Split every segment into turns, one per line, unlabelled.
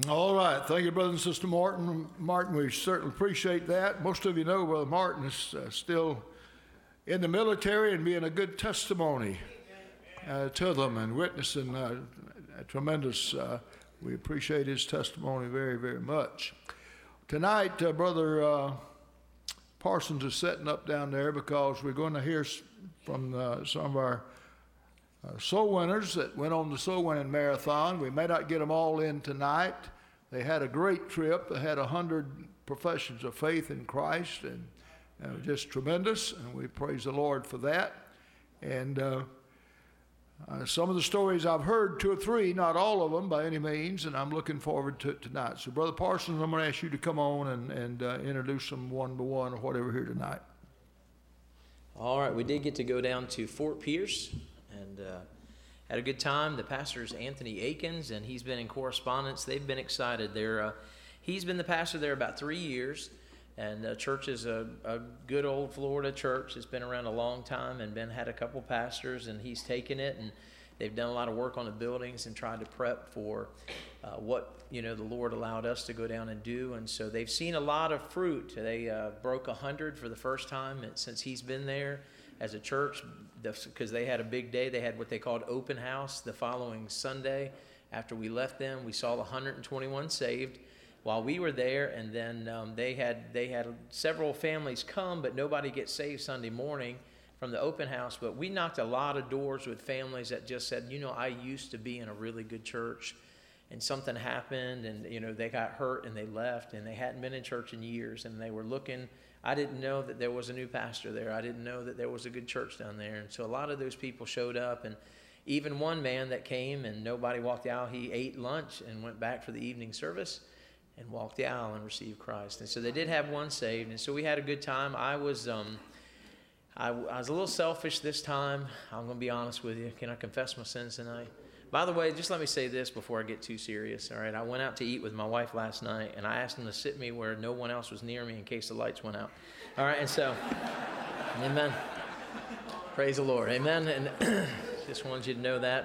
All right. Thank you, Brother and Sister Martin. Martin, we certainly appreciate that. Most of you know Brother Martin is still in the military and being a good testimony to them and witnessing tremendous. We appreciate his testimony very, very much. Tonight, Brother Parsons is setting up down there because we're going to hear from some of our soul winners that went on the soul winning marathon. We may not get them all in tonight. They had a great trip. They had 100 professions of faith in Christ, and it was just tremendous, and we praise the Lord for that. And some of the stories I've heard, 2 or 3, not all of them by any means, and I'm looking forward to it tonight. So, Brother Parsons, I'm going to ask you to come on and introduce them one by one or whatever here tonight.
All right, we did get to go down to Fort Pierce and had a good time. The pastor's Anthony Akins, and he's been in correspondence. They've been excited. He's been the pastor there about 3 years, and the church is a good old Florida church. It's been around a long time and had a couple pastors, and he's taken it, and they've done a lot of work on the buildings and tried to prep for what the Lord allowed us to go down and do. And so they've seen a lot of fruit. They broke 100 for the first time since he's been there as a church, because they had a big day. They had what they called open house the following Sunday. After we left them, we saw 121 saved while we were there, and then they had several families come, but nobody gets saved Sunday morning from the open house. But we knocked a lot of doors with families that just said, I used to be in a really good church, and something happened, and they got hurt and they left, and they hadn't been in church in years, and they were looking. I didn't know that there was a new pastor there. I didn't know that there was a good church down there. And so a lot of those people showed up, and even one man that came and nobody walked out, he ate lunch and went back for the evening service and walked the aisle and received Christ. And so they did have one saved, and so we had a good time. I was a little selfish this time. I'm going to be honest with you. Can I confess my sins tonight? By the way, just let me say this before I get too serious, all right? I went out to eat with my wife last night, and I asked them to sit me where no one else was near me in case the lights went out. All right, and so, amen. Praise the Lord, amen. And just wanted you to know that,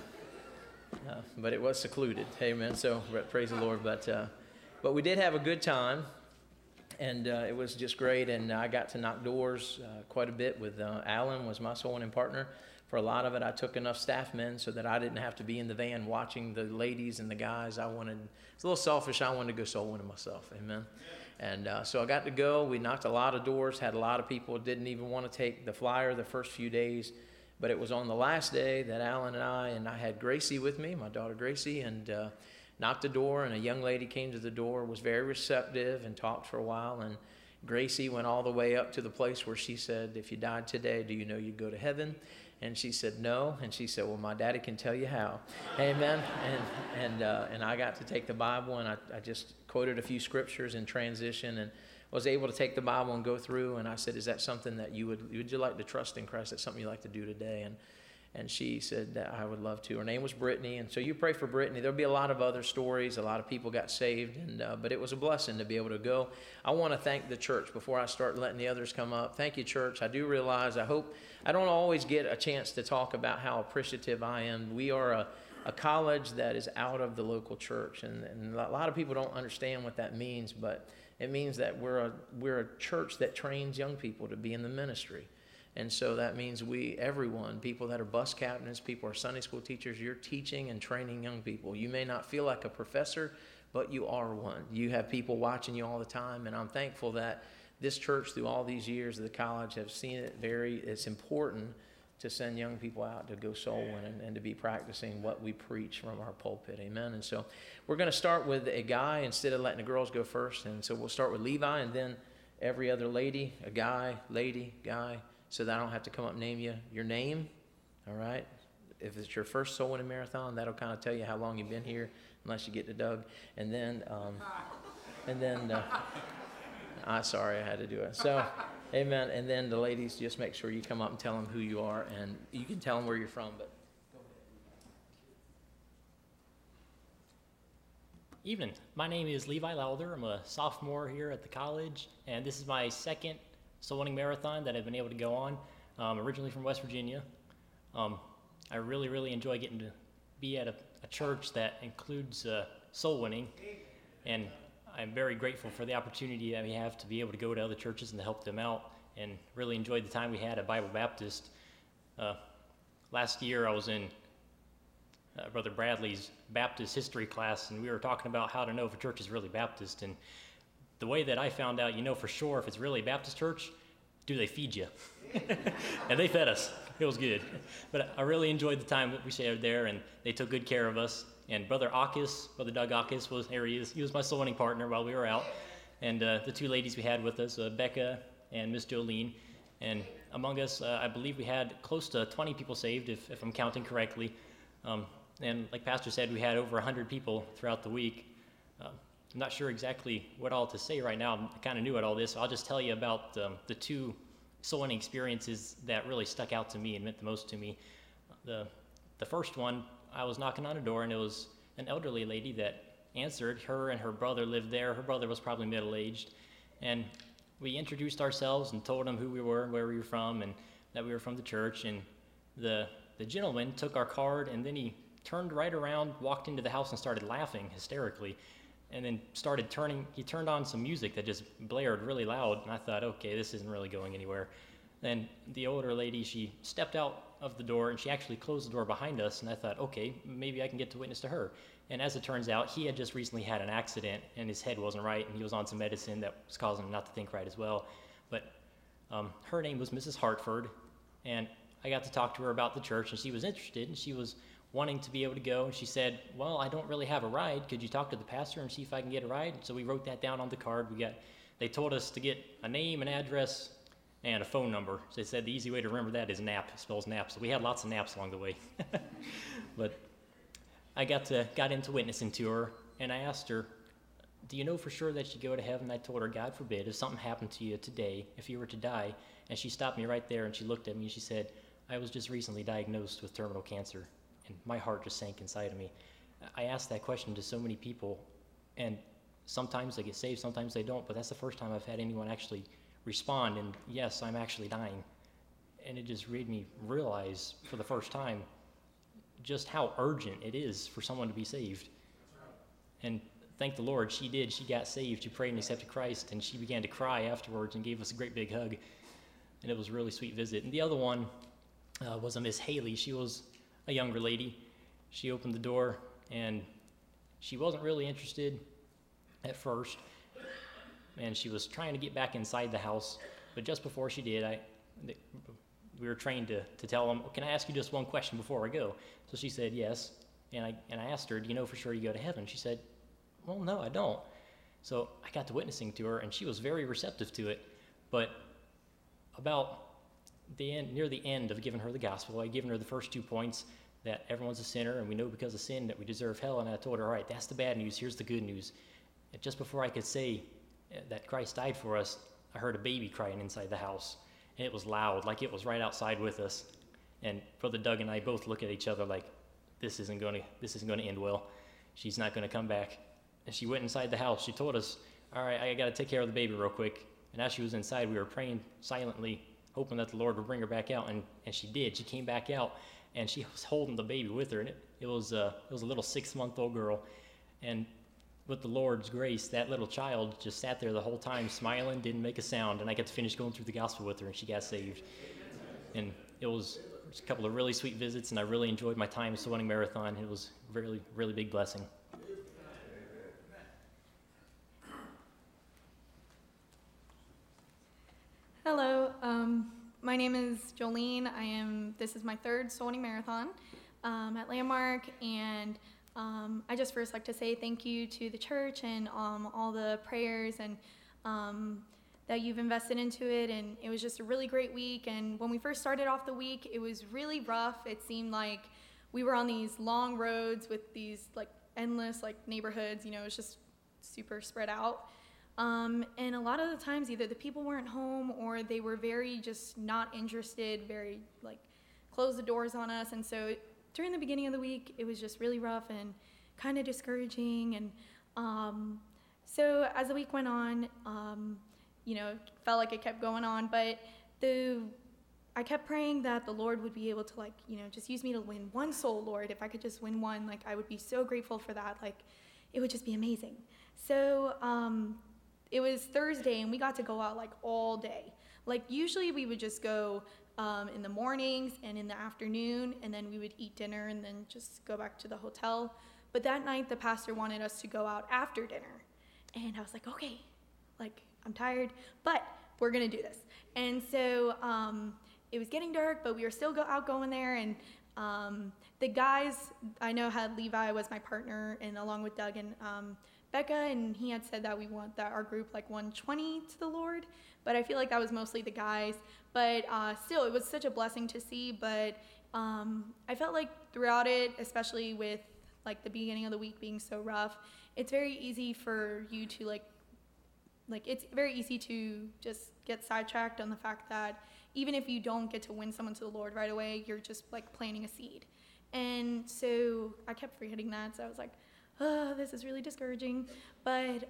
but it was secluded, amen. So praise the Lord. But we did have a good time, and it was just great. And I got to knock doors quite a bit with Alan, was my soul winning partner. For a lot of it, I took enough staff men so that I didn't have to be in the van watching the ladies and the guys. It's a little selfish. I wanted to go soul winning myself, amen. And so I got to go. We knocked a lot of doors, had a lot of people didn't even want to take the flyer the first few days. But it was on the last day that Alan and I had Gracie with me, my daughter Gracie, and knocked the door, and a young lady came to the door, was very receptive and talked for a while. And Gracie went all the way up to the place where she said, if you died today, do you know you'd go to heaven? And she said, no. And she said, well, my daddy can tell you how. Amen. And I got to take the Bible, and I just quoted a few scriptures in transition and was able to take the Bible and go through. And I said, is that something that would you like to trust in Christ? That's something you'd like to do today? And she said that I would love to. Her name was Brittany. And so you pray for Brittany. There'll be a lot of other stories. A lot of people got saved, but it was a blessing to be able to go. I want to thank the church before I start letting the others come up. Thank you, church. I do realize, I hope, I don't always get a chance to talk about how appreciative I am. We are a college that is out of the local church, and a lot of people don't understand what that means, but it means that we're a church that trains young people to be in the ministry. And so that means everyone, people that are bus captains, people who are Sunday school teachers, you're teaching and training young people. You may not feel like a professor, but you are one. You have people watching you all the time, and I'm thankful that this church, through all these years of the college, have seen it's important to send young people out to go soul winning and to be practicing what we preach from our pulpit, amen. And so we're going to start with a guy instead of letting the girls go first, and so we'll start with Levi, and then every other lady, a guy, lady, guy, so that I don't have to come up and name your name, all right? If it's your first soul winning marathon, that'll kind of tell you how long you've been here, unless you get to Doug. And then, sorry, I had to do it. So, amen. And then the ladies, just make sure you come up and tell them who you are, and you can tell them where you're from. But go ahead.
Evening. My name is Levi Lauder. I'm a sophomore here at the college, and this is my second soul winning marathon that I've been able to go on. Originally from West Virginia. I really enjoy getting to be at a church that includes soul winning. And I'm very grateful for the opportunity that we have to be able to go to other churches and to help them out, and really enjoyed the time we had at Bible Baptist. Last year I was in Brother Bradley's Baptist history class, and we were talking about how to know if a church is really Baptist. And the way that I found out, you know for sure if it's really a Baptist church, do they feed you? And they fed us. It was good. But I really enjoyed the time that we shared there, and they took good care of us. And Brother Doug Akis, there he is. He was my soul winning partner while we were out. And the two ladies we had with us, Becca and Miss Jolene. And among us, I believe we had close to 20 people saved, if I'm counting correctly. And like Pastor said, we had over 100 people throughout the week. I'm not sure exactly what all to say right now. I kind of knew all this. So I'll just tell you about the two soul winning experiences that really stuck out to me and meant the most to me. The first one, I was knocking on a door, and it was an elderly lady that answered. Her and her brother lived there. Her brother was probably middle-aged. And we introduced ourselves and told him who we were and where we were from, and that we were from the church. And the gentleman took our card, and then he turned right around, walked into the house, and started laughing hysterically. And then he turned on some music that just blared really loud. And I thought, okay, this isn't really going anywhere. Then the older lady, she stepped out of the door, and she actually closed the door behind us. And I thought, okay, maybe I can get to witness to her. And as it turns out, he had just recently had an accident, and his head wasn't right, and he was on some medicine that was causing him not to think right as well. But her name was Mrs. Hartford, and I got to talk to her about the church, and she was interested, and she was wanting to be able to go. And she said, well, I don't really have a ride. Could you talk to the pastor and see if I can get a ride? So we wrote that down on the card. They told us to get a name, an address, and a phone number. So they said the easy way to remember that is NAP. It spells NAP. So we had lots of naps along the way. But I got into witnessing to her, and I asked her, do you know for sure that you go to heaven? I told her, God forbid, if something happened to you today, if you were to die. And she stopped me right there, and she looked at me, and she said, I was just recently diagnosed with terminal cancer. And my heart just sank inside of me. I asked that question to so many people, and sometimes they get saved, sometimes they don't, but that's the first time I've had anyone actually respond, and yes, I'm actually dying. And it just made me realize for the first time just how urgent it is for someone to be saved. And thank the Lord, she did. She got saved. She prayed and accepted Christ, and she began to cry afterwards and gave us a great big hug. And it was a really sweet visit. And the other one was a Miss Haley. She was a younger lady. She opened the door, and she wasn't really interested at first, and she was trying to get back inside the house. But just before she did, we were trained to tell them, can I ask you just one question before I go? So she said yes, and I asked her, do you know for sure you go to heaven? She said, well, no, I don't. So I got to witnessing to her, and she was very receptive to it. But about near the end of giving her the gospel, I'd given her the first 2 points, that everyone's a sinner, and we know because of sin that we deserve hell. And I told her, all right, that's the bad news, here's the good news. And just before I could say that Christ died for us, I heard a baby crying inside the house. And it was loud, like it was right outside with us. And Brother Doug and I both look at each other like, this isn't going to end well. She's not going to come back. And she went inside the house. She told us, all right, I got to take care of the baby real quick. And as she was inside, we were praying silently, hoping that the Lord would bring her back out. And she did. She came back out, and she was holding the baby with her. And it was a little 6-month-old girl. And with the Lord's grace, that little child just sat there the whole time smiling, didn't make a sound. And I got to finish going through the gospel with her, and she got saved. And it was a couple of really sweet visits, and I really enjoyed my time soul winning marathon. It was a really, really big blessing.
Hello, my name is Jolene. This is my third soul winning marathon at Landmark, and I just first like to say thank you to the church and all the prayers and that you've invested into it, and it was just a really great week. And when we first started off the week, it was really rough. It seemed like we were on these long roads with these like endless like neighborhoods, it was just super spread out. And a lot of the times either the people weren't home or they were very just not interested, very like closed the doors on us. And so during the beginning of the week, it was just really rough and kind of discouraging. And so as the week went on, it felt like it kept going on, but I kept praying that the Lord would be able to just use me to win one soul, Lord. If I could just win one, I would be so grateful for that. it would just be amazing. So it was Thursday, and we got to go out like all day. Like usually we would just go in the mornings and in the afternoon, and then we would eat dinner and then just go back to the hotel. But that night the pastor wanted us to go out after dinner. And I was like, okay, like I'm tired, but we're gonna do this. And so it was getting dark, but we were still out going there. And the guys I know had Levi was my partner, and along with Doug and Becca, and he had said that we want that our group like 120 to the Lord, but I feel like that was mostly the guys. But still, it was such a blessing to see. But I felt like throughout it, especially with like the beginning of the week being so rough, it's very easy for you to like it's very easy to just get sidetracked on the fact that even if you don't get to win someone to the Lord right away, you're just like planting a seed. And so I kept forgetting that, so I was like, oh, this is really discouraging. But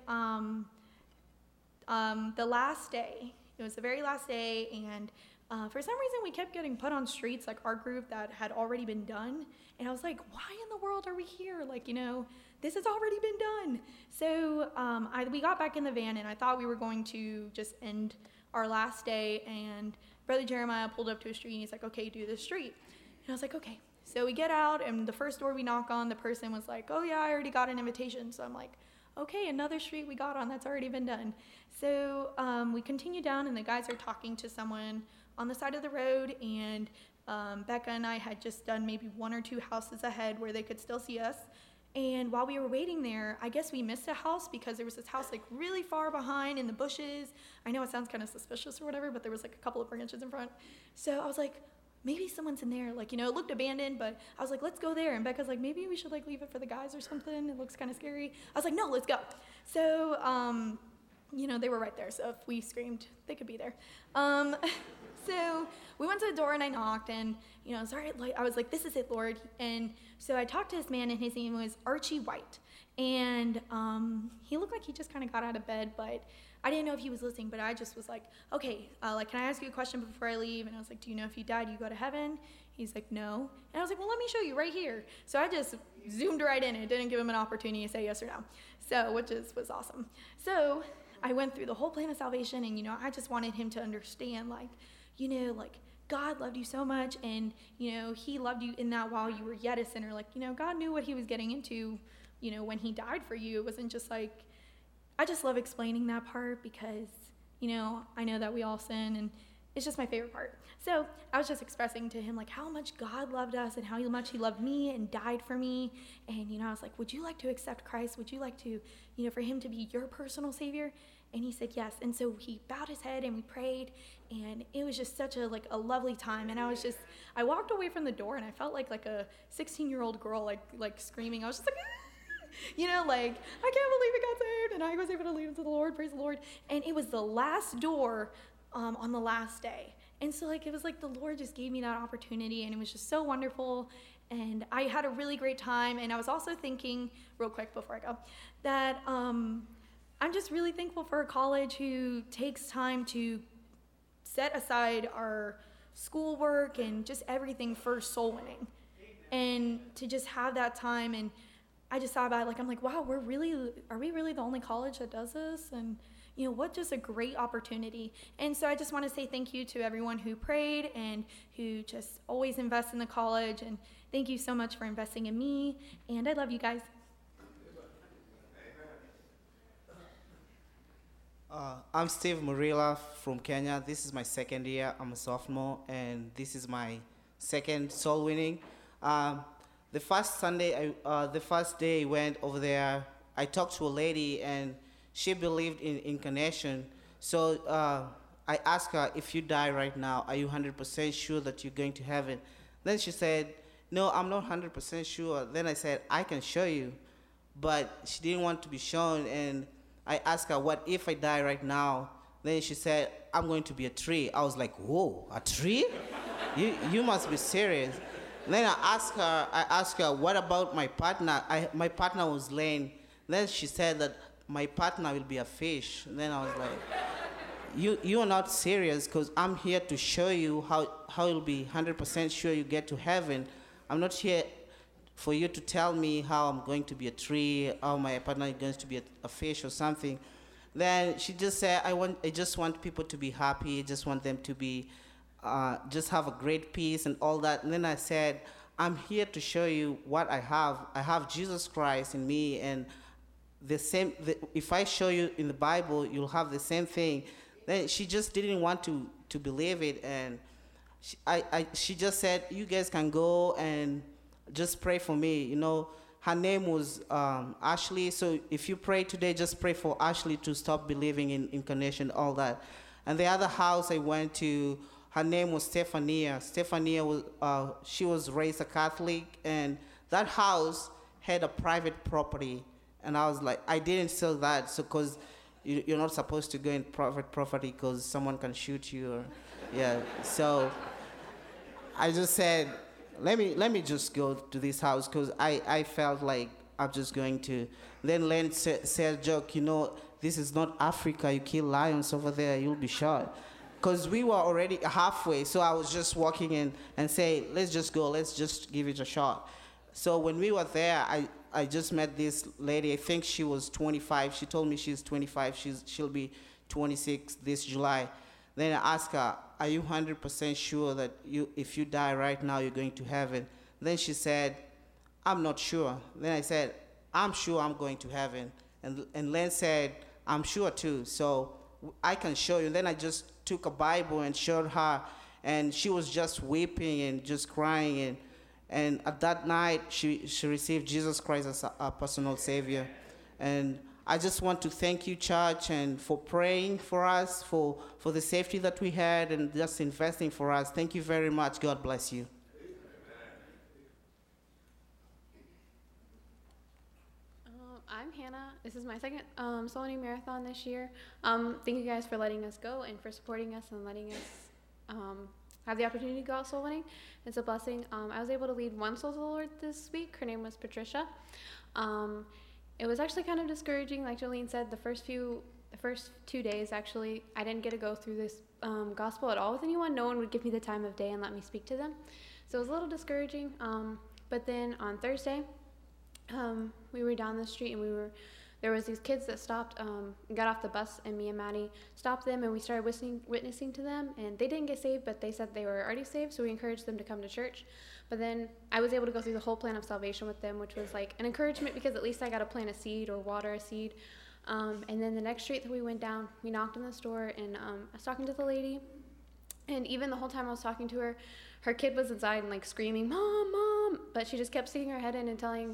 the last day, it was the very last day, and for some reason we kept getting put on streets, like our group that had already been done. And I was like, why in the world are we here? Like, this has already been done. So we got back in the van, and I thought we were going to just end our last day, and Brother Jeremiah pulled up to a street, and he's like, okay, do this street. And I was like, okay. So we get out, and the first door we knock on, the person was like, oh yeah, I already got an invitation. So I'm like, okay, another street we got on that's already been done. So we continue down, and the guys are talking to someone on the side of the road, and Becca and I had just done maybe 1 or 2 houses ahead where they could still see us. And while we were waiting there, I guess we missed a house because there was this house like really far behind in the bushes. I know it sounds kind of suspicious or whatever, but there was like a couple of branches in front. So I was like, maybe someone's in there. Like, it looked abandoned, but I was like, let's go there. And Becca's like, maybe we should like leave it for the guys or something. It looks kind of scary. I was like, no, let's go. So, they were right there. So if we screamed, they could be there. So we went to the door, and I knocked, and sorry, I was like, this is it, Lord. And so I talked to this man, and his name was Archie White, and he looked like he just kind of got out of bed, but I didn't know if he was listening. But I just was like, okay, can I ask you a question before I leave? And I was like, do you know if you died, you go to heaven? He's like, no. And I was like, well, let me show you right here. So I just zoomed right in. It didn't give him an opportunity to say yes or no, so which was awesome. So I went through the whole plan of salvation, and I just wanted him to understand, like God loved you so much, and he loved you in that while you were yet a sinner. Like, God knew what he was getting into, when he died for you. It wasn't just like, I just love explaining that part because, I know that we all sin, and it's just my favorite part. So I was just expressing to him like how much God loved us and how much he loved me and died for me. And, I was like, would you like to accept Christ? Would you like to, for him to be your personal savior? And he said yes. And so he bowed his head, and we prayed, and it was just such a lovely time. And I walked away from the door, and I felt like a 16-year-old girl, like screaming. I was just like, ah! I can't believe it got saved, and I was able to lead him to the Lord, praise the Lord. And it was the last door on the last day. And so it was like the Lord just gave me that opportunity, and it was just so wonderful. And I had a really great time. And I was also thinking, real quick before I go, that I'm just really thankful for a college who takes time to set aside our schoolwork and just everything for soul winning. And to just have that time. And I just thought about it, I'm like, wow, are we really the only college that does this? And what just a great opportunity. And so I just want to say thank you to everyone who prayed and who just always invests in the college. And thank you so much for investing in me. And I love you guys.
I'm Steve Murila from Kenya. This is my second year. I'm a sophomore, and this is my second soul winning. The first day I went over there, I talked to a lady, and she believed in incarnation. So I asked her, if you die right now, are you 100% sure that you're going to heaven? Then she said, no, I'm not 100% sure. Then I said, I can show you. But she didn't want to be shown, and I asked her, what if I die right now? Then she said, I'm going to be a tree. I was like, whoa, a tree? you must be serious. Then I asked her, what about my partner? My partner was lame. Then she said that my partner will be a fish. Then I was like, you are not serious, because I'm here to show you how you'll be 100% sure you get to heaven. I'm not here for you to tell me how I'm going to be a tree, how my partner is going to be a fish or something. Then she just said, I just want people to be happy. I just want them to be, just have a great peace and all that. And then I said, I'm here to show you what I have. I have Jesus Christ in me, and if I show you in the Bible, you'll have the same thing. Then she just didn't want to believe it, and she just said, you guys can go and just pray for me. You know, her name was Ashley, so if you pray today, just pray for Ashley to stop believing in incarnation, all that. And the other house I went to, her name was Stephania. Stephania she was raised a Catholic, and that house had a private property. And I was like, I didn't sell that, so because you're not supposed to go in private property because someone can shoot you. Or, yeah. So I just said, let me just go to this house because I felt like I'm just going to. Then Len said a joke, you know, this is not Africa. You kill lions over there, you'll be shot. Because we were already halfway, so I was just walking in and say, let's just go, let's just give it a shot. So when we were there, I just met this lady. I think she was 25. She told me she's 25. She'll be 26 this July. Then I asked her, are you 100% sure that if you die right now, you're going to heaven? Then she said, I'm not sure. Then I said, I'm sure I'm going to heaven. And Len said, I'm sure too, so I can show you. And then I just took a Bible and showed her, and she was just weeping and just crying. And at that night, she received Jesus Christ as a personal Savior. And I just want to thank you, church, and for praying for us, for the safety that we had, and just investing for us. Thank you very much. God bless you.
I'm Hannah. This is my second soul winning marathon this year. Thank you guys for letting us go and for supporting us and letting us have the opportunity to go out soul winning. It's a blessing. I was able to lead one soul to the Lord this week. Her name was Patricia. It was actually kind of discouraging, like Jolene said. The first 2 days, actually, I didn't get to go through this gospel at all with anyone. No one would give me the time of day and let me speak to them. So it was a little discouraging. But then on Thursday, we were down the street and there was these kids that stopped, got off the bus, and me and Maddie stopped them, and we started witnessing to them, and they didn't get saved, but they said they were already saved, so we encouraged them to come to church. But then I was able to go through the whole plan of salvation with them, which was like an encouragement because at least I got to plant a seed or water a seed. And then the next street that we went down, we knocked on the store, and I was talking to the lady, and even the whole time I was talking to her, her kid was inside and like screaming, "Mom, Mom!" But she just kept sticking her head in and telling,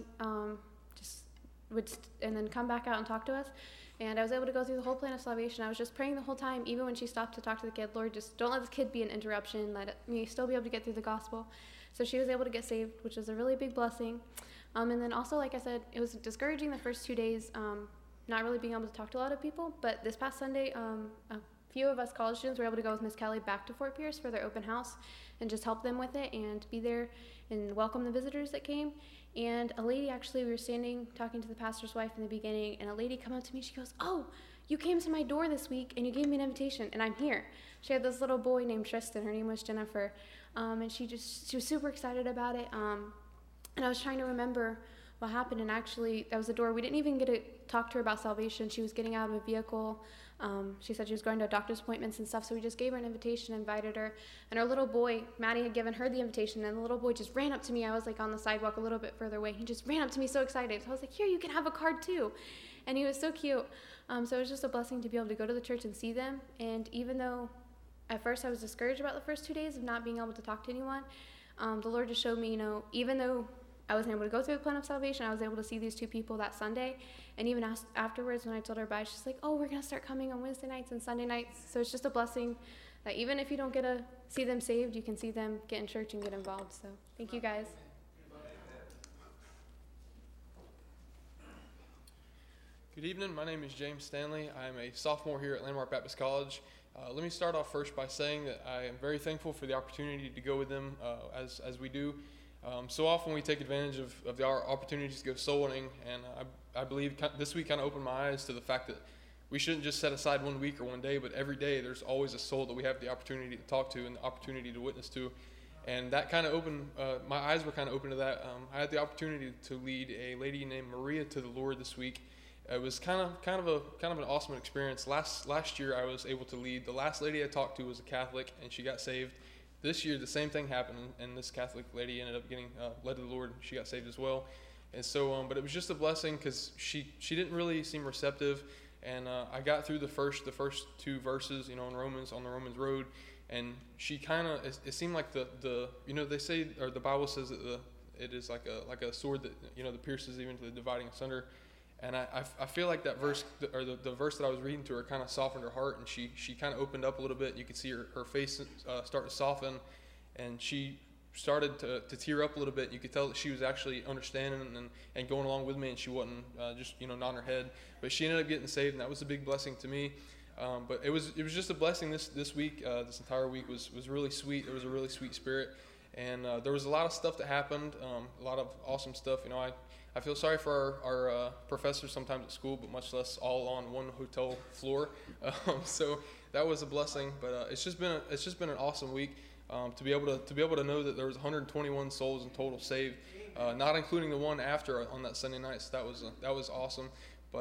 and then come back out and talk to us. And I was able to go through the whole plan of salvation. I was just praying the whole time, even when she stopped to talk to the kid, Lord, just don't let this kid be an interruption. Let me still be able to get through the gospel. So she was able to get saved, which was a really big blessing. And then also, like I said, it was discouraging the first 2 days, not really being able to talk to a lot of people. But this past Sunday, a few of us college students were able to go with Miss Kelly back to Fort Pierce for their open house and just help them with it and be there and welcome the visitors that came. And a lady, actually, we were standing talking to the pastor's wife in the beginning, and a lady come up to me. She goes, "Oh, you came to my door this week, and you gave me an invitation, and I'm here." She had this little boy named Tristan. Her name was Jennifer, and she was super excited about it. And I was trying to remember what happened, and actually, that was the door. We didn't even get to talk to her about salvation. She was getting out of a vehicle. She said she was going to doctor's appointments and stuff, so we just gave her an invitation, invited her. And her little boy, Maddie, had given her the invitation, and the little boy just ran up to me. I was like on the sidewalk a little bit further away. He just ran up to me so excited. So I was like, "Here, you can have a card too." And he was so cute. So it was just a blessing to be able to go to the church and see them. And even though at first I was discouraged about the first 2 days of not being able to talk to anyone, the Lord just showed me, even though I wasn't able to go through the plan of salvation, I was able to see these 2 people that Sunday. And even afterwards, when I told her bye, she's like, "Oh, we're going to start coming on Wednesday nights and Sunday nights." So it's just a blessing that even if you don't get to see them saved, you can see them get in church and get involved. So thank you guys.
Good evening. My name is James Stanley. I'm a sophomore here at Landmark Baptist College. Let me start off first by saying that I am very thankful for the opportunity to go with them as we do. So often we take advantage of the opportunities to go soul winning, and I believe this week kind of opened my eyes to the fact that we shouldn't just set aside 1 week or 1 day, but every day there's always a soul that we have the opportunity to talk to and the opportunity to witness to. And that kind of opened, my eyes were kind of open to that. I had the opportunity to lead a lady named Maria to the Lord this week. It was kind of an awesome experience. Last year I was able to lead. The last lady I talked to was a Catholic, and she got saved. This year the same thing happened, and this Catholic lady ended up getting led to the Lord. She got saved as well. And so, but it was just a blessing because she didn't really seem receptive. And I got through the first 2 verses, on the Romans road, and she it seemed like the they say, or the Bible says that it is like a sword that that pierces even to the dividing asunder. And I feel like that verse, or the verse that I was reading to her, kind of softened her heart, and she kind of opened up a little bit. And you could see her face start to soften, and she started to tear up a little bit. You could tell that she was actually understanding and going along with me, and she wasn't just nodding her head. But she ended up getting saved, and that was a big blessing to me. But it was just a blessing this week. This entire week was really sweet. There was a really sweet spirit, and there was a lot of stuff that happened. A lot of awesome stuff. I feel sorry for our professors sometimes at school, but much less all on one hotel floor. So that was a blessing. But it's just been an awesome week. To be able to know that there was 121 souls in total saved, not including the one after on that Sunday night. So that was awesome. But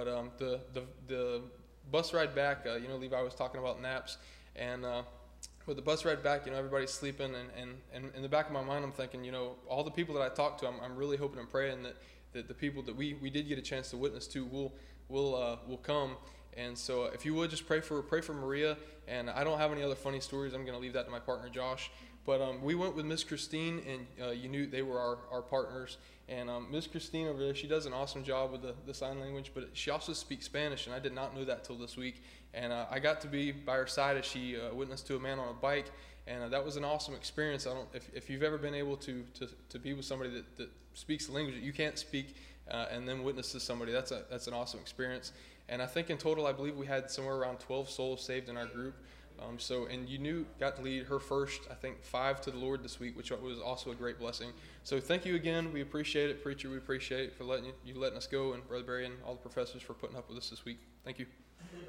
the bus ride back, Levi was talking about naps, and with the bus ride back, everybody's sleeping, and in the back of my mind, I'm thinking, all the people that I talked to, I'm really hoping and praying that the people that we did get a chance to witness to will come. And so if you would just pray for Maria. And I don't have any other funny stories. I'm going to leave that to my partner Josh. But we went with Miss Christine, and you knew they were our partners. And Miss Christine over there, she does an awesome job with the sign language, but she also speaks Spanish, and I did not know that till this week. And I got to be by her side as she witnessed to a man on a bike, and that was an awesome experience. If you've ever been able to be with somebody that speaks the language that you can't speak, and then witness to somebody, that's an awesome experience. And I think in total, I believe we had somewhere around 12 souls saved in our group. And you got to lead her first, I think, 5 to the Lord this week, which was also a great blessing. So thank you again. We appreciate it. Preacher, we appreciate it for letting us go, and Brother Barry and all the professors for putting up with us this week. Thank you.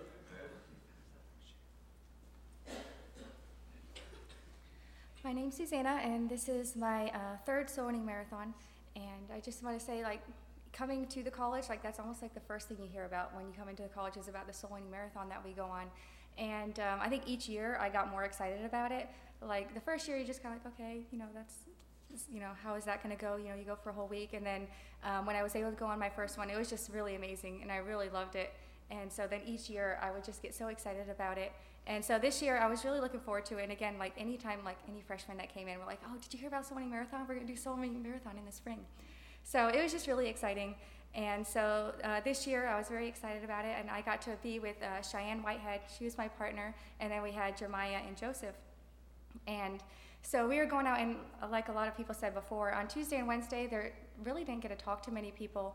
My name's Susanna, and this is my 3rd soul winning marathon. And I just want to say, coming to the college, that's almost like the first thing you hear about when you come into the college is about the soul winning marathon that we go on. And I think each year I got more excited about it. The first year, you're just kind of okay, that's, how is that going to go? You go for a whole week. And then when I was able to go on my first one, it was just really amazing, and I really loved it. And so then each year I would just get so excited about it. And so this year I was really looking forward to it. And again, anytime, any freshman that came in, we're like, oh, did you hear about Soul Winning Marathon? We're going to do Soul Winning Marathon in the spring. So it was just really exciting. And so this year I was very excited about it, and I got to be with Cheyenne Whitehead. She was my partner, and then we had Jeremiah and Joseph. And so we were going out, and like a lot of people said before, on Tuesday and Wednesday, they really didn't get to talk to many people.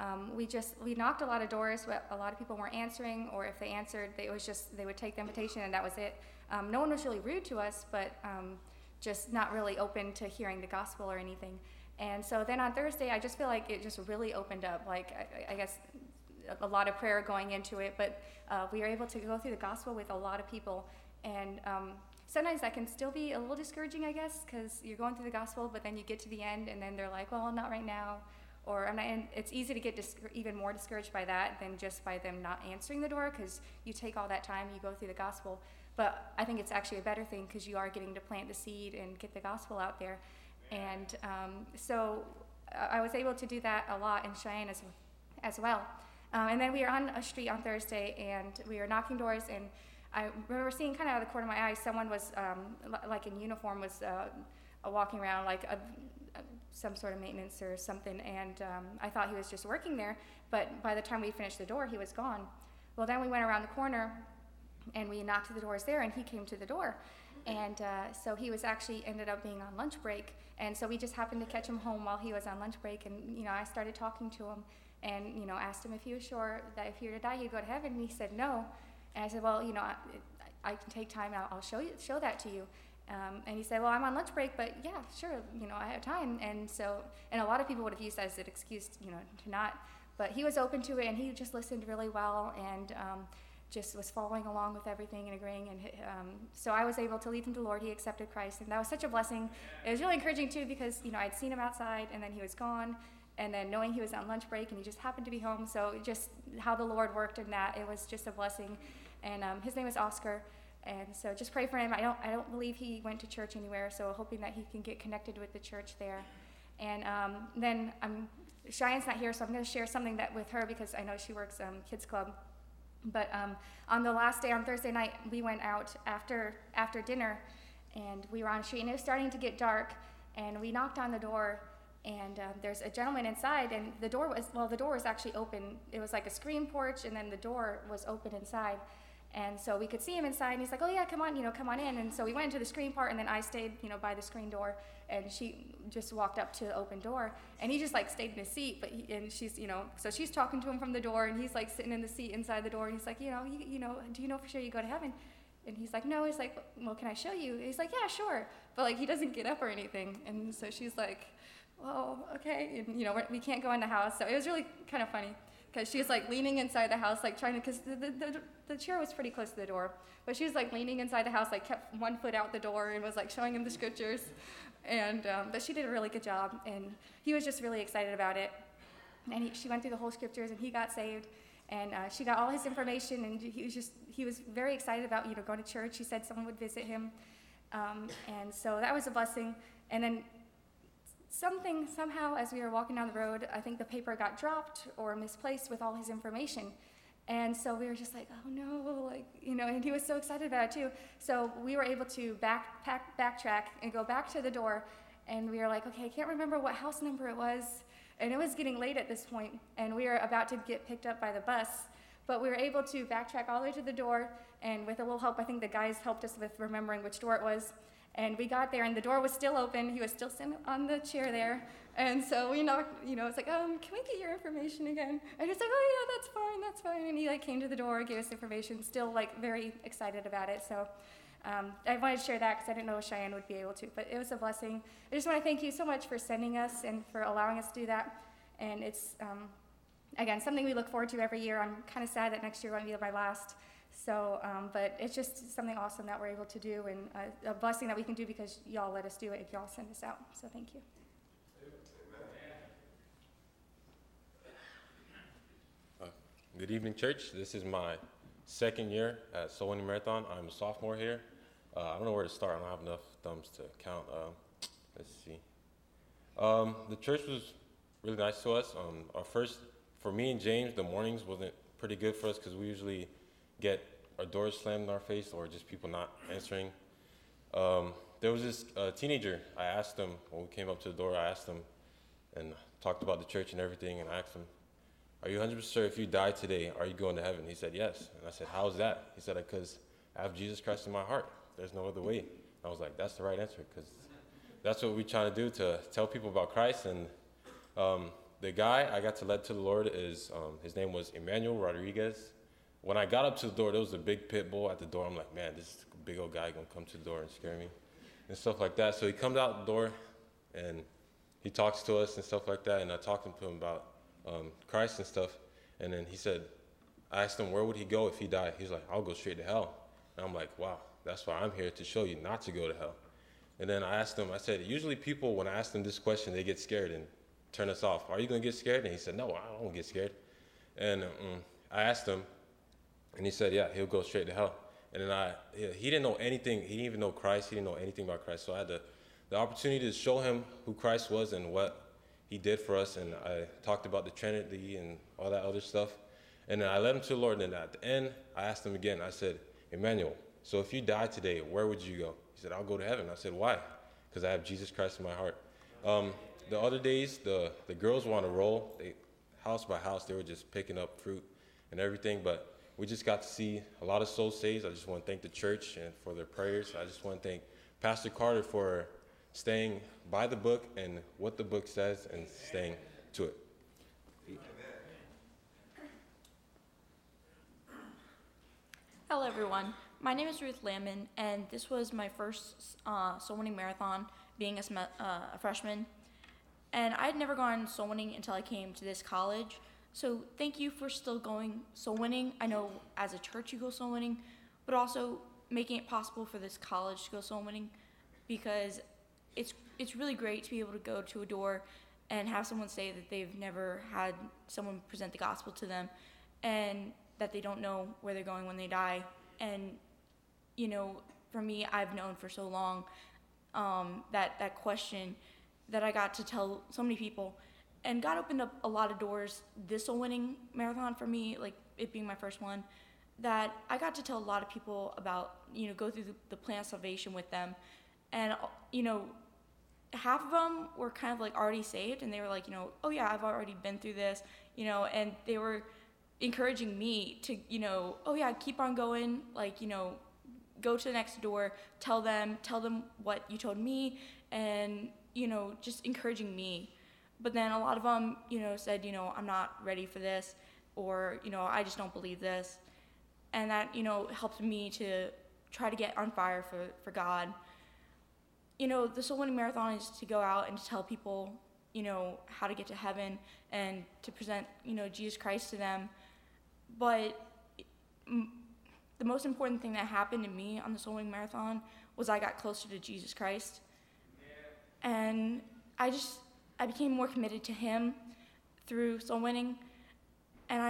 We knocked a lot of doors, but a lot of people weren't answering, or if they answered, they would take the invitation and that was it. No one was really rude to us, but just not really open to hearing the gospel or anything. And so then on Thursday, I just feel like it just really opened up, I guess a lot of prayer going into it, but we were able to go through the gospel with a lot of people. And sometimes that can still be a little discouraging, I guess, because you're going through the gospel, but then you get to the end, and then they're like, well, not right now. Or and it's easy to get even more discouraged by that than just by them not answering the door, because you take all that time, you go through the gospel. But I think it's actually a better thing, because you are getting to plant the seed and get the gospel out there. And so I was able to do that a lot in Cheyenne as well. And then we were on a street on Thursday, and we were knocking doors, and I remember seeing kind of out of the corner of my eye, someone was in uniform, was walking around some sort of maintenance or something, and I thought he was just working there, but by the time we finished the door, he was gone. Well, then we went around the corner, and we knocked the doors there, and he came to the door. And so he was actually ended up being on lunch break, and so we just happened to catch him home while he was on lunch break, and I started talking to him, and asked him if he was sure that if he were to die, he'd go to heaven, and he said no. And I said, well, I can take time, I'll show that to you. And he said, well, I'm on lunch break, but yeah, sure, I have time. And a lot of people would have used that as an excuse, to not, but he was open to it, and he just listened really well. And just was following along with everything and agreeing. And so I was able to lead him to the Lord. He accepted Christ, and that was such a blessing. It was really encouraging too, because I'd seen him outside, and then he was gone, and then knowing he was on lunch break, and he just happened to be home. So just how the Lord worked in that, it was just a blessing. And his name is Oscar, and so just pray for him. I don't believe he went to church anywhere, so hoping that he can get connected with the church there. And then Cheyenne's not here, so I'm going to share something that with her, because I know she works kids club. But on the last day, on Thursday night, we went out after dinner, and we were on the street, and it was starting to get dark, and we knocked on the door, and there's a gentleman inside, and the door was actually open. It was like a screen porch, and then the door was open inside. And so we could see him inside, and he's like, "Oh yeah, come on in." And so we went into the screen part, and then I stayed, by the screen door, and she just walked up to the open door, and he just like stayed in his seat. And she's, so she's talking to him from the door, and he's like sitting in the seat inside the door, and he's like, do you know for sure you go to heaven? And he's like, no. He's like, well, can I show you? He's like, yeah, sure. But like he doesn't get up or anything, and so she's like, well, okay, and we can't go in the house. So it was really kind of funny, because she's like leaning inside the house, like trying to, because the chair was pretty close to the door, but she was like leaning inside the house, like kept one foot out the door, and was like showing him the scriptures, and but she did a really good job, and he was just really excited about it, and she went through the whole scriptures, and he got saved, and she got all his information, and he was very excited about going to church. He said someone would visit him, and so that was a blessing. And then somehow, as we were walking down the road, I think the paper got dropped or misplaced with all his information. And so we were just like, oh no, and he was so excited about it too. So we were able to backtrack and go back to the door, and we were like, okay, I can't remember what house number it was, and it was getting late at this point, and we were about to get picked up by the bus, but we were able to backtrack all the way to the door, and with a little help, I think the guys helped us with remembering which door it was. And we got there, and the door was still open. He was still sitting on the chair there. And so we knocked, it's like, can we get your information again? And he's like, oh, yeah, that's fine. And he, came to the door, gave us information, still, very excited about it. So I wanted to share that because I didn't know Cheyenne would be able to. But it was a blessing. I just want to thank you so much for sending us and for allowing us to do that. And it's, again, something we look forward to every year. I'm kind of sad that next year won't be my last. So, but it's just something awesome that we're able to do, and a blessing that we can do because y'all let us do it and y'all send us out. So thank you.
Good evening, church. This is my second year at Soul Winning Marathon. I'm a sophomore here. I don't know where to start. I don't have enough thumbs to count. Let's see. The church was really nice to us. For me and James, the mornings wasn't pretty good for us because we usually get our doors slammed in our face or just people not answering. There was this teenager. I asked him, when we came up to the door, I asked him and talked about the church and everything, and I asked him, are you 100% sure if you die today, are you going to heaven? He said, yes. And I said, how's that? He said, because I have Jesus Christ in my heart. There's no other way. I was like, that's the right answer, because that's what we're trying to do, to tell people about Christ. And the guy I got to lead to the Lord is, his name was Emmanuel Rodriguez. When I got up to the door, there was a big pit bull at the door. I'm like, man, this big old guy gonna come to the door and scare me and stuff like that. So he comes out the door and he talks to us and stuff like that. And I talked to him about Christ and stuff. And then he said, I asked him, where would he go if he died? He's like, I'll go straight to hell. And I'm like, wow, that's why I'm here, to show you not to go to hell. And then I asked him, I said, usually people, when I ask them this question, they get scared and turn us off. Are you gonna get scared? And he said, no, I don't get scared. And I asked him, and he said, yeah, he'll go straight to hell. And then he didn't know anything. He didn't even know Christ. He didn't know anything about Christ. So I had the opportunity to show him who Christ was and what he did for us. And I talked about the Trinity and all that other stuff. And then I led him to the Lord. And then at the end, I asked him again. I said, Emmanuel, so if you die today, where would you go? He said, I'll go to heaven. I said, why? Because I have Jesus Christ in my heart. The other days, the girls were on a roll. House by house, they were just picking up fruit and everything. But we just got to see a lot of souls saved. I just want to thank the church and for their prayers. I just want to thank Pastor Carter for staying by the book and what the book says and staying to it.
Hello, everyone. My name is Ruth Lamon, and this was my first soul winning marathon, being a freshman. And I had never gone soul winning until I came to this college. So thank you for still going soul winning. I know as a church you go soul winning, but also making it possible for this college to go soul winning, because it's really great to be able to go to a door and have someone say that they've never had someone present the gospel to them, and that they don't know where they're going when they die. And, you know, for me, I've known for so long that question that I got to tell so many people. And God opened up a lot of doors this soul winning marathon for me, like it being my first one, that I got to tell a lot of people about, you know, go through the plan of salvation with them. And, you know, half of them were kind of like already saved, and they were like, you know, oh yeah, I've already been through this, you know, and they were encouraging me to, you know, oh yeah, keep on going, like, you know, go to the next door, tell them what you told me, and, you know, just encouraging me. But then a lot of them, you know, said, you know, I'm not ready for this, or, you know, I just don't believe this. And that, you know, helped me to try to get on fire for God. You know, the Soul Winning Marathon is to go out and to tell people, you know, how to get to heaven and to present, you know, Jesus Christ to them. But the most important thing that happened to me on the Soul Winning Marathon was I got closer to Jesus Christ. And I became more committed to him through soul winning. And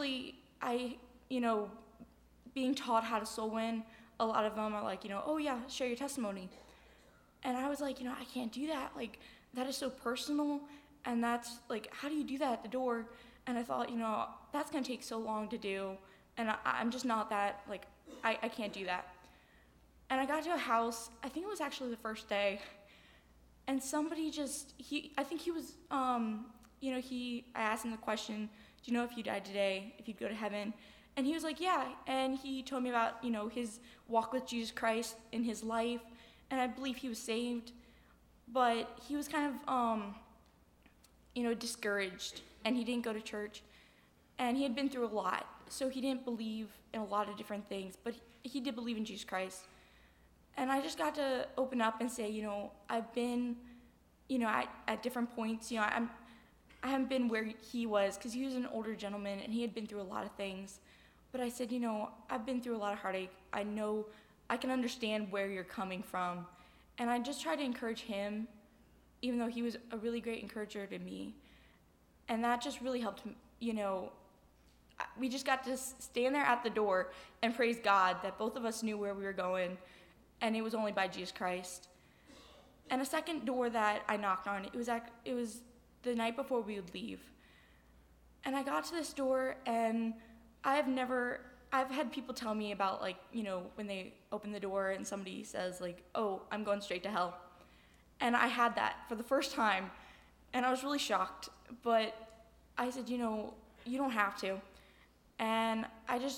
you know, being taught how to soul win, a lot of them are like, you know, oh yeah, share your testimony. And I was like, you know, I can't do that. Like, that is so personal. And that's like, how do you do that at the door? And I thought, you know, that's gonna take so long to do. And I'm just not that, like, I can't do that. And I got to a house, I think it was actually the first day, and somebody I think he was, you know, I asked him the question, do you know if you died today, if you'd go to heaven? And he was like, yeah. And he told me about, you know, his walk with Jesus Christ in his life. And I believe he was saved. But he was kind of, you know, discouraged. And he didn't go to church. And he had been through a lot. So he didn't believe in a lot of different things. But he did believe in Jesus Christ. And I just got to open up and say, you know, I've been, you know, at different points, you know, I haven't been where he was, because he was an older gentleman and he had been through a lot of things. But I said, you know, I've been through a lot of heartache. I know I can understand where you're coming from. And I just tried to encourage him, even though he was a really great encourager to me. And that just really helped him, you know. We just got to stand there at the door and praise God that both of us knew where we were going. And it was only by Jesus Christ. And a second door that I knocked on, it was the night before we would leave. And I got to this door, and I've had people tell me about, like, you know, when they open the door and somebody says, like, oh, I'm going straight to hell. And I had that for the first time, and I was really shocked. But I said, you know, you don't have to. And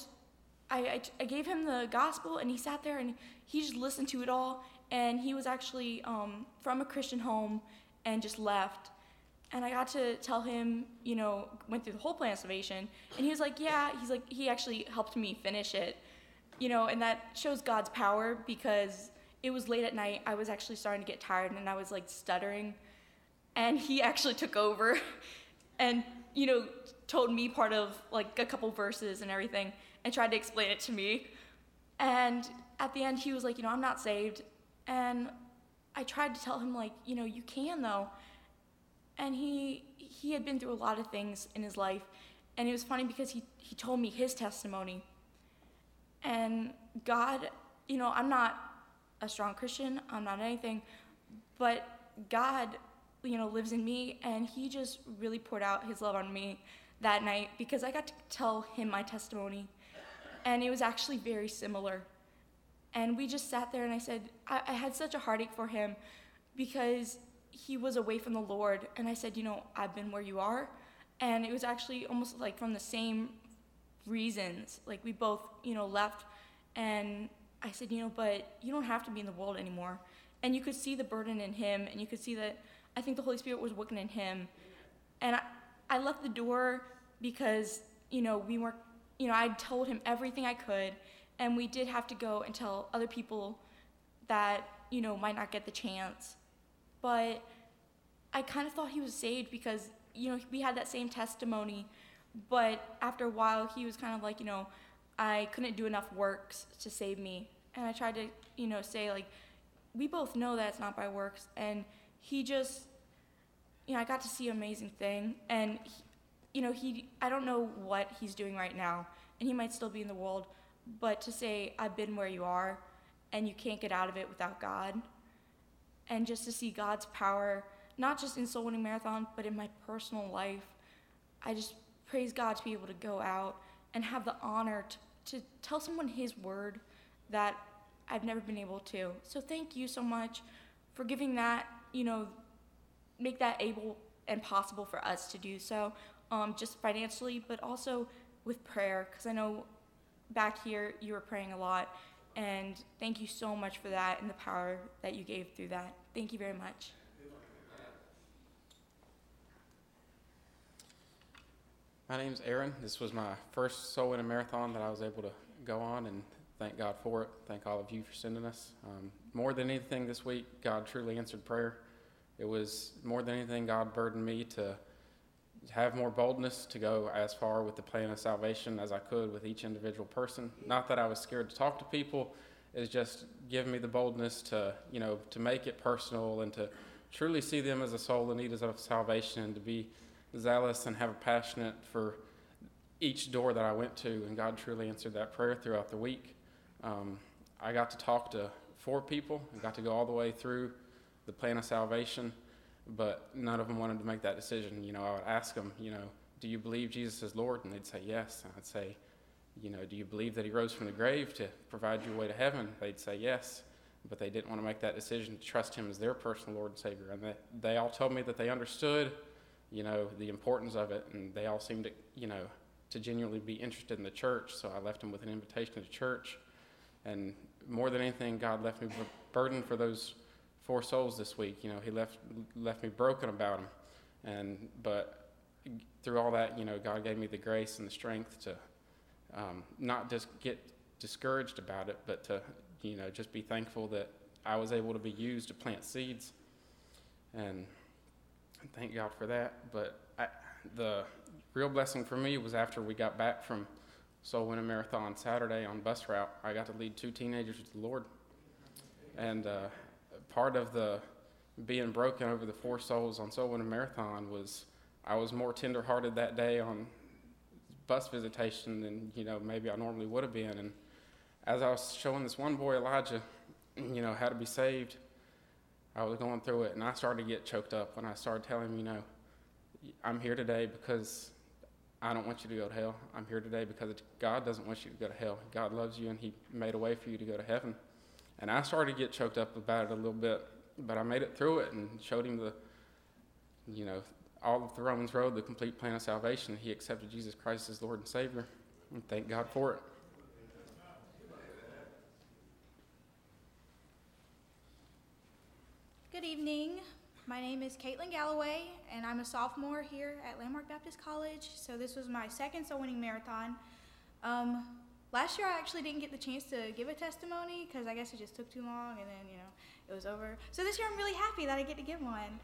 I gave him the gospel, and he sat there and he just listened to it all. And he was actually from a Christian home and just left. And I got to tell him, you know, went through the whole plan of salvation. And he was like, yeah, he actually helped me finish it. You know, and that shows God's power, because it was late at night. I was actually starting to get tired, and I was like stuttering. And he actually took over and, you know, told me part of like a couple verses and everything, and tried to explain it to me. And at the end, he was like, you know, I'm not saved. And I tried to tell him, like, you know, you can though. And he had been through a lot of things in his life. And it was funny because he told me his testimony. And God, you know, I'm not a strong Christian, I'm not anything, but God, you know, lives in me, and he just really poured out his love on me that night, because I got to tell him my testimony. And it was actually very similar. And we just sat there, and I said, I had such a heartache for him, because he was away from the Lord. And I said, you know, I've been where you are. And it was actually almost like from the same reasons. Like, we both, you know, left. And I said, you know, but you don't have to be in the world anymore. And you could see the burden in him, and you could see that I think the Holy Spirit was working in him. And I left the door because, you know, we weren't, you know, I told him everything I could, and we did have to go and tell other people that, you know, might not get the chance. But I kind of thought he was saved because, you know, we had that same testimony But after a while, he was kind of like, I couldn't do enough works to save me. And I tried to, say, like, we both know that it's not by works. And he just, I got to see an amazing thing. And, I don't know what he's doing right now. And he might still be in the world. But to say, I've been where you are, and you can't get out of it without God. And just to see God's power, not just in Soul Winning Marathon, but in my personal life. I just praise God to be able to go out and have the honor to tell someone his word that I've never been able to. So thank you so much for giving that, make that able and possible for us to do so, just financially, but also with prayer, because I know back here you were praying a lot, and thank you so much for that and the power that you gave through that. Thank you very much.
My name's Aaron. This was my first Soul Winning Marathon that I was able to go on, and thank God for it. Thank all of you for sending us. More than anything this week, God truly answered prayer. It was more than anything, God burdened me to have more boldness to go as far with the plan of salvation as I could with each individual person. Not that I was scared to talk to people, it's just giving me the boldness to, to make it personal and to truly see them as a soul in need of salvation, and to be zealous and have a passionate for each door that I went to. And God truly answered that prayer throughout the week. I got to talk to 4 people. I got to go all the way through the plan of salvation, but none of them wanted to make that decision. I would ask them, do you believe Jesus is Lord? And they'd say yes. And I'd say, do you believe that he rose from the grave to provide you a way to heaven? They'd say yes, but they didn't want to make that decision to trust him as their personal Lord and Savior. And they all told me that they understood, the importance of it, and they all seemed to, to genuinely be interested in the church. So I left them with an invitation to church. And more than anything, God left me burdened for those 4 souls this week. He left me broken about them. But through all that, God gave me the grace and the strength to not just get discouraged about it, but to, just be thankful that I was able to be used to plant seeds. And thank God for that. But the real blessing for me was after we got back from Soul Winning Marathon Saturday on bus route. I got to lead 2 teenagers to the Lord. And part of the being broken over the 4 souls on Soul Winning Marathon was I was more tender-hearted that day on bus visitation than, maybe I normally would have been. And as I was showing this one boy, Elijah, how to be saved, I was going through it, and I started to get choked up when I started telling him, I'm here today because I don't want you to go to hell. I'm here today because God doesn't want you to go to hell. God loves you, and he made a way for you to go to heaven. And I started to get choked up about it a little bit, but I made it through it and showed him all of the Romans road, the complete plan of salvation. He accepted Jesus Christ as Lord and Savior, and thank God for it.
Good evening. My name is Caitlin Galloway, and I'm a sophomore here at Landmark Baptist College. So this was my second Soul Winning Marathon. Last year I actually didn't get the chance to give a testimony because I guess it just took too long, and then it was over. So this year I'm really happy that I get to give one.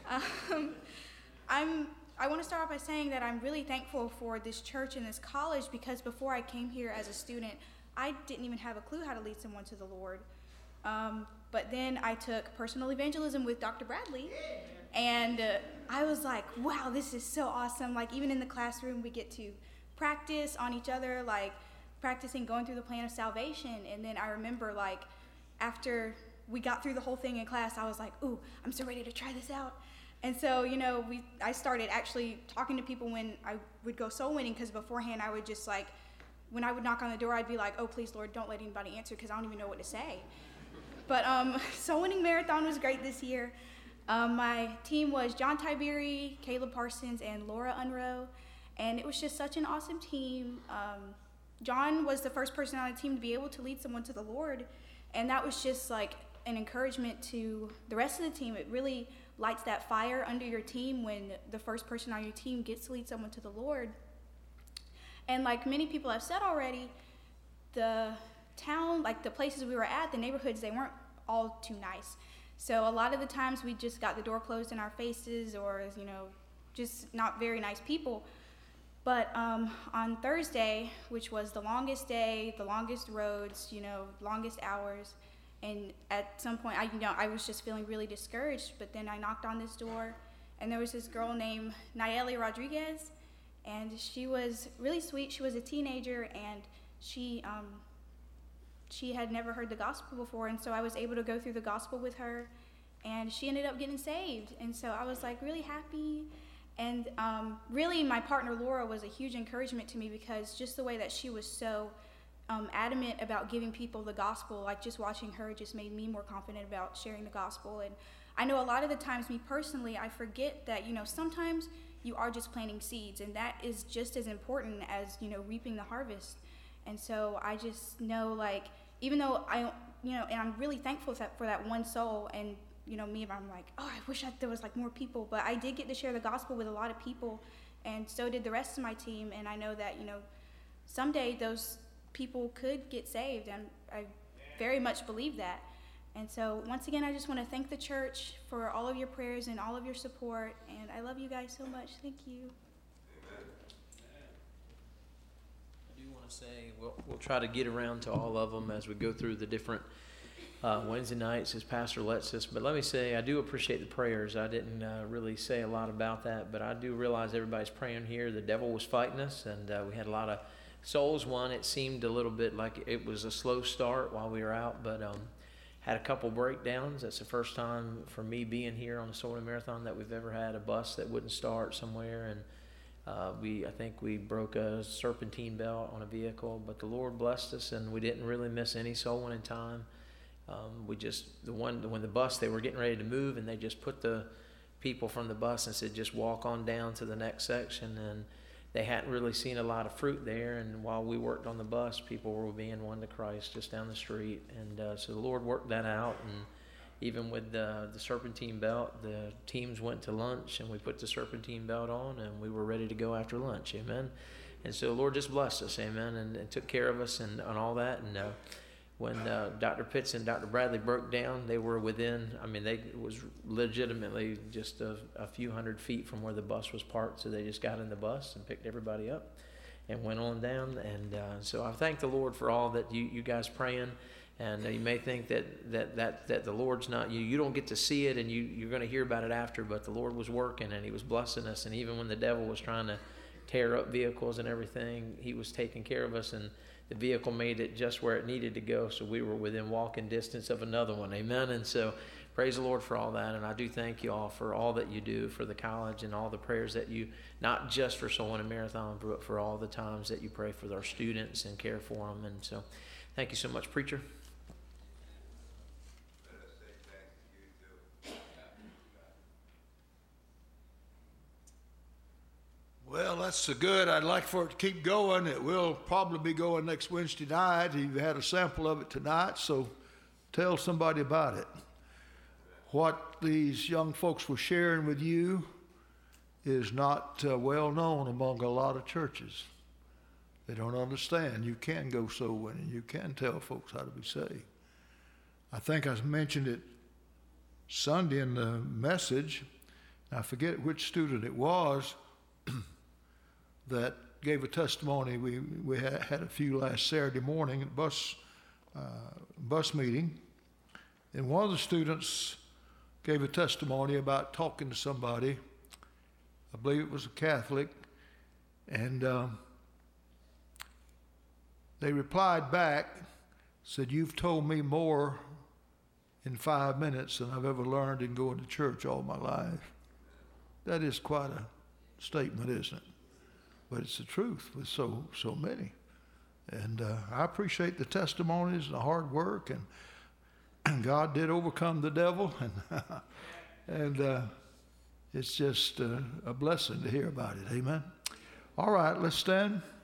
I want to start off by saying that I'm really thankful for this church and this college, because before I came here as a student, I didn't even have a clue how to lead someone to the Lord. But then I took personal evangelism with Dr. Bradley, and I was like, wow, this is so awesome. Like, even in the classroom, we get to practice on each other, like practicing going through the plan of salvation. And then I remember, like, after we got through the whole thing in class, I was like, ooh, I'm so ready to try this out. And so, I started actually talking to people when I would go soul winning, because beforehand I would just, like, when I would knock on the door, I'd be like, oh, please, Lord, don't let anybody answer, because I don't even know what to say. But Soul Winning Marathon was great this year. My team was John Tiberi, Caleb Parsons, and Laura Unroe, and it was just such an awesome team. John was the first person on the team to be able to lead someone to the Lord, and that was just like an encouragement to the rest of the team. It really lights that fire under your team when the first person on your team gets to lead someone to the Lord. And like many people have said already, the town, like the places we were at, the neighborhoods, they weren't all too nice. So a lot of the times we just got the door closed in our faces, or just not very nice people. But on Thursday, which was the longest day, the longest roads, longest hours, and at some point, I was just feeling really discouraged. But then I knocked on this door, and there was this girl named Nayeli Rodriguez, and she was really sweet. She was a teenager, and she had never heard the gospel before, and so I was able to go through the gospel with her, and she ended up getting saved. And so I was like really happy. And really, my partner Laura was a huge encouragement to me, because just the way that she was so adamant about giving people the gospel, like just watching her just made me more confident about sharing the gospel. And I know a lot of the times, me personally, I forget that, sometimes you are just planting seeds, and that is just as important as, reaping the harvest. And so I just know, like, even though and I'm really thankful for that one soul, and I'm like, oh, I wish there was like more people, but I did get to share the gospel with a lot of people, and so did the rest of my team. And I know that, someday those people could get saved, and I very much believe that. And so once again, I just want to thank the church for all of your prayers and all of your support, and I love you guys so much. Thank you.
I do want to say we'll try to get around to all of them as we go through the different Wednesday nights as Pastor lets us. But let me say, I do appreciate the prayers. I didn't really say a lot about that, but I do realize everybody's praying here. The devil was fighting us, and we had a lot of souls won. It seemed a little bit like it was a slow start while we were out, but had a couple breakdowns. That's the first time for me being here on the Soul Winning Marathon that we've ever had a bus that wouldn't start somewhere, and I think we broke a serpentine belt on a vehicle, but the Lord blessed us, and we didn't really miss any soul winning time. When the bus, they were getting ready to move, and they just put the people from the bus and said, just walk on down to the next section. And they hadn't really seen a lot of fruit there. And while we worked on the bus, people were being won to Christ just down the street. And so the Lord worked that out. And even with the serpentine belt, the teams went to lunch, and we put the serpentine belt on, and we were ready to go after lunch. Amen. And so the Lord just blessed us. Amen. And took care of us and all that. And when Dr. Pitts and Dr. Bradley broke down, they were within, it was legitimately just a few hundred feet from where the bus was parked. So they just got in the bus and picked everybody up and went on down. And so I thank the Lord for all that you guys praying. And you may think that the Lord's not, you don't get to see it, and you're going to hear about it after, but the Lord was working, and he was blessing us. And even when the devil was trying to tear up vehicles and everything, he was taking care of us, and the vehicle made it just where it needed to go, so we were within walking distance of another one. Amen. And so praise the Lord for all that. And I do thank you all for all that you do for the college, and all the prayers that you, not just for Soul Winning Marathon, but for all the times that you pray for our students and care for them. And so thank you so much, preacher.
Well, that's so good. I'd like for it to keep going. It will probably be going next Wednesday night. You've had a sample of it tonight, so tell somebody about it. What these young folks were sharing with you is not well known among a lot of churches. They don't understand. You can go soul winning. You can tell folks how to be saved. I think I mentioned it Sunday in the message. I forget which student it was that gave a testimony. We had a few last Saturday morning at bus meeting, and one of the students gave a testimony about talking to somebody. I believe it was a Catholic, and they replied back, said, "You've told me more in 5 minutes than I've ever learned in going to church all my life." That is quite a statement, isn't it? But it's the truth with so many. And I appreciate the testimonies and the hard work, and God did overcome the devil, and it's just a blessing to hear about it. Amen. All right, let's stand.